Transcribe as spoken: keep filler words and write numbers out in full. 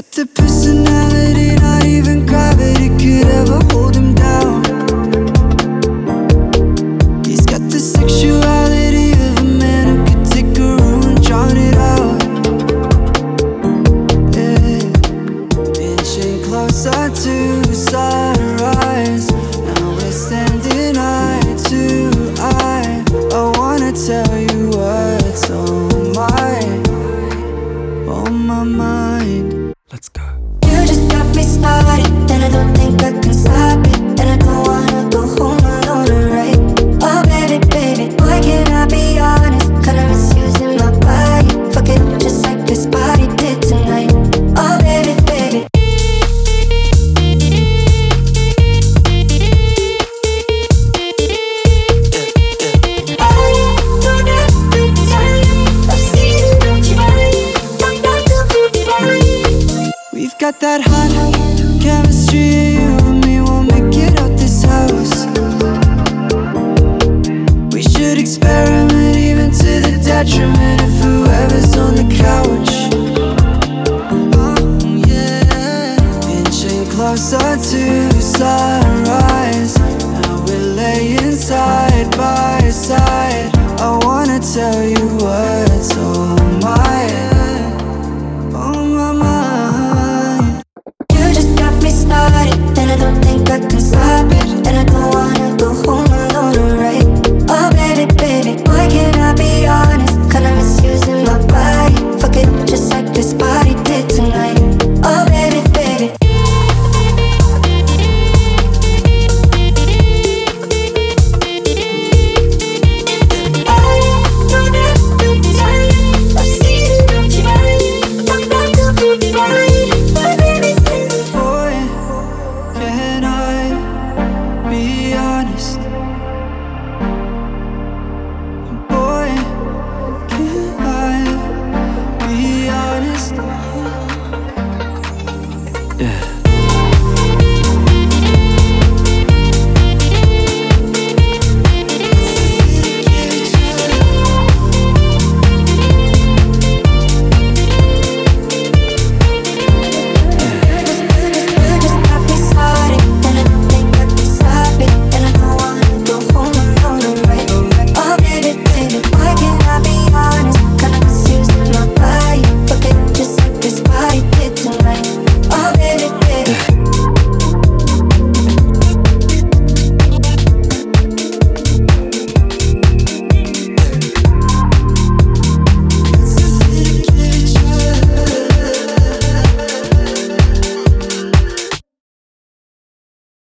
got the personality, not even gravity could ever hold him down. He's got the sexuality of a man who could take a room and drown it out. Yeah. Inching closer to sunrise, now we're standing eye to eye. I wanna tell you what's on my, on my mind. Let's go. You just got me started, and I don't think I can stop it. And I don't wanna go home alone, right? Oh baby, baby, boy, can I be honest? Kinda misusing my body, fuck it just like this body did tonight. Oh baby, baby. We've got that hot chemistry, you and me will make it out this house. We should experiment even to the detriment of whoever's on the couch. Oh yeah. Inching closer to sunrise, now we're laying side by side. I wanna tell you what's on my, on my mind. You just got me started, and I don't think I can stop it. And I don't wanna go home alone, right? Oh baby, baby, boy, can I be honest? Kinda misusing my body, fuck it just like this body did tonight. Oh baby, baby. Boy, can I be honest? Boy, can I be honest? Yeah.